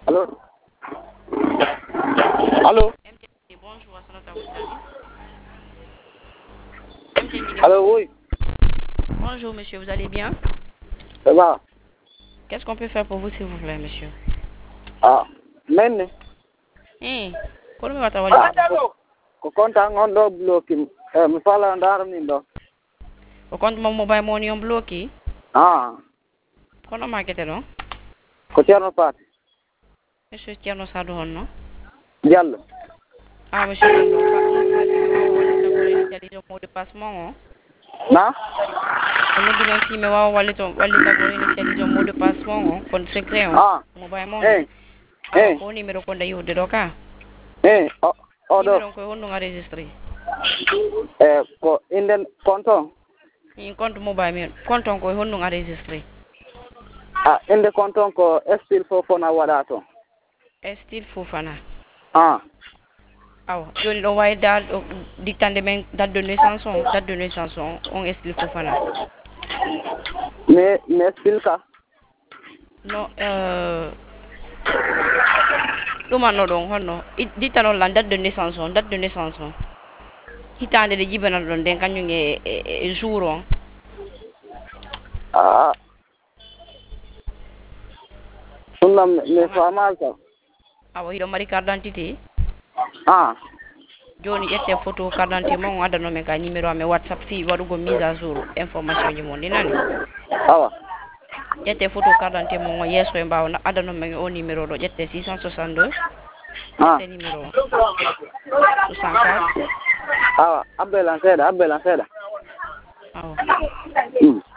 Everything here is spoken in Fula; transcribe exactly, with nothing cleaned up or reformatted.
Allô? Allô? M T N, bonjour, à Salata au service. M T N, Allô, oui. bonjour, monsieur, vous allez bien? Ça va? Qu'est-ce qu'on peut faire pour vous, s'il vous plaît, monsieur? Ah, men. Eh, quoi me va Ah, ko konta on do bloki. Eh, mi fala ndar ni do. Au compte mon mobile money on bloqué. Ah, Kono market non? ko Thierno Pat. Monsieur Thierno Sadou hon non? Diallo. Ah, monsieur Diallo, pas mot de passement. Na? On nous dit si mais wa wali to wali ta ko initialiser mot de passement kon secret on. Ah, Mobile money. eh, Ah, eh, ko numéro kon da yude do ka. eh, o, o do. Numéro ko wonno enregistrer. Eh, ko inden konto. Ni compte mobile men, compte ko wonno enregistrer. Ah, inde konto ko estil fofona wada to. Estil Fofana. Ah, Aw, joni ɗo wawi dal dictande men date de naissance on, date de naissance on, on Estil Fofana. me me estil ka. No, euh, ɗumanno ɗon honno, ditta noon lan date de naissance on, date de naissance on. Hitande nde jibana ɗon nden kañum e, e, e jour on. Ah. Sunna me famal ka. Awa hiɗo mari carte d'identité. Ah. Joni ƴette photo carte d'identité mon addano men ka numéro amen WhatsApp fi waɗugo mise à jour information ji mon ɗi nani. Awa. ƴette photo carte d'identité mon o yesso e mbawa addano men o numéro ɗo ƴette six cent soixante-deux. Ah. ƴette numéro soixante-quatre. Awa, abbelan seeɗa, abbelan seeɗa. Awa. Mm.